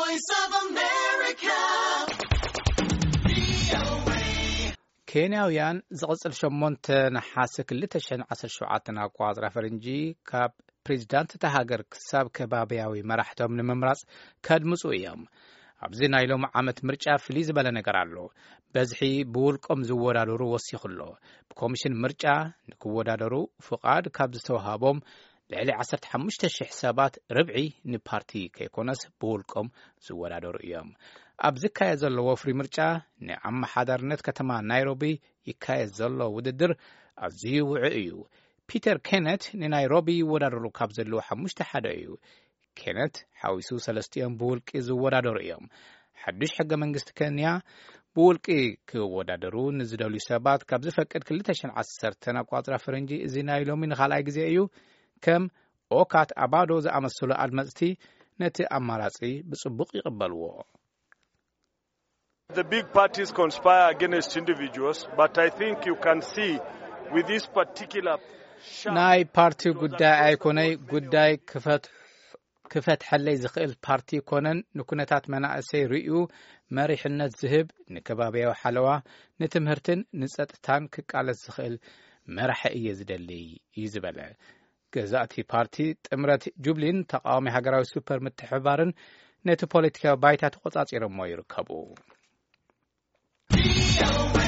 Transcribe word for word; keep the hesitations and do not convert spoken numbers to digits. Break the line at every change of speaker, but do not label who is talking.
Voice of America.
ኬንያውያን ዝቕጽል ሸሞንተ ነሓሰ ክልተ ሽሕን ዓሰርተ ሸውዓተ ኣቋጽራ ፈረንጂ ካብ ፕሬዚዳንት እታ ሃገር ክሳብ ከባብያዊ መራሕቶም ንምምራጽ ከድምጹ እዮም። ኣብዚ ናይ ሎሚ ዓመት ምርጫ ፍልይ ዝበለ ነገር ኣሎ። በዝሒ ብውልቆም ዝወዳደሩ ወሲኹሎ ብኮሚሽን ምርጫ ንክወዳደሩ ፍቓድ ካብ ዝተዋሃቦም ልዕሊ ዓሰርተ ሓሙሽተ ሽሕ ሰባት ርብዒ ንፓርቲ ከይኮነስ ብውልቆም ዝወዳደሩ እዮም። ኣብ ዝካየድ ዘሎ ወፍሪ ምርጫ ንኣመሓዳርነት ከተማ ናይሮቢ ይካየድ ዘሎ ውድድር ኣዝዩ ውዑይ እዩ። ፒተር ኬነት ንናይሮቢ ይወዳደሩ ካብ ዘለዉ ሓሙሽተ ሓደ እዩ። ኬነት ሓዊሱ ሰለስቲኦም ብውልቂ ዝወዳደሩ እዮም። ሓዱሽ ሕገ መንግስቲ ኬንያ ብውልቂ ክወዳደሩ ንዝደልዩ ሰባት ካብ ዝፈቅድ ክልተ ሽሕን ዓሰርተ ኣቋጽራ ፈረንጂ እዚ ናይ ሎሚ ንኻልኣይ ግዜ እዩ። ከም ኦካት ኣባዶ ዝኣመሰሉ ኣድመጽቲ ነቲ ኣማራጺ ብጽቡቕ ይቕበልዎ።
The big parties conspire against individuals, but I think you can see with this particular
ናይ ፓርቲ ጉዳይ ኣይኮነይ ጉዳይ ክፈት ክፈት ሓለይ ዝኽእል ፓርቲ ኮነን ንኩነታት መናእሰይ ርእዩ መሪሕነት ዝህብ ንከባብያዊ ሓለዋ ንትምህርትን ንጸጥታን ክቃለስ ዝኽእል መራሒ እየ ዝደሊ እዩ ዝበለ። ገዛእቲ ፓርቲ ጥምረት ጁብሊን ተቃዋሚ ሃገራዊ ሱፐር ምትሕብባርን ነቲ ፖለቲካዊ ባይታ ተቆጻጺሮሞ ይርከቡ።